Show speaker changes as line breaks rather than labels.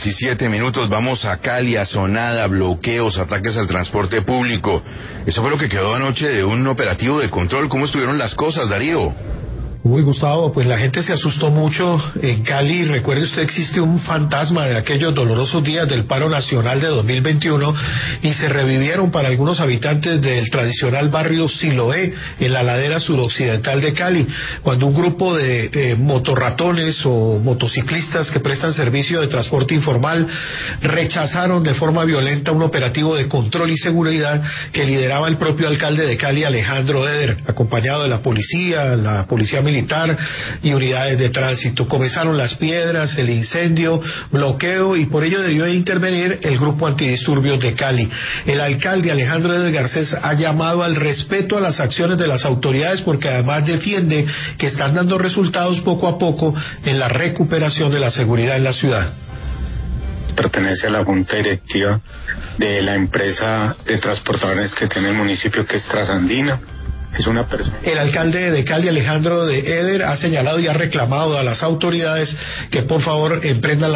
8:17. Vamos a Cali, asonada, bloqueos, ataques al transporte público. Eso fue lo que quedó anoche de un operativo de control. ¿Cómo estuvieron las cosas, Darío?
Uy, Gustavo, pues la gente se asustó mucho en Cali. Recuerde usted, existe un fantasma de aquellos dolorosos días del paro nacional de 2021 y se revivieron para algunos habitantes del tradicional barrio Siloé, en la ladera suroccidental de Cali, cuando un grupo de motorratones o motociclistas que prestan servicio de transporte informal rechazaron de forma violenta un operativo de control y seguridad que lideraba el propio alcalde de Cali, Alejandro Eder, acompañado de la policía militar y unidades de tránsito. Comenzaron las piedras, el incendio, bloqueo, y por ello debió intervenir el grupo antidisturbios de Cali. El alcalde Alejandro Eder Garcés ha llamado al respeto a las acciones de las autoridades, porque además defiende que están dando resultados poco a poco en la recuperación de la seguridad en la ciudad.
Pertenece a la junta directiva de la empresa de transportadores que tiene el municipio, que es Trasandina. Es una persona.
El alcalde de Cali, Alejandro Eder, ha señalado y ha reclamado a las autoridades que por favor emprendan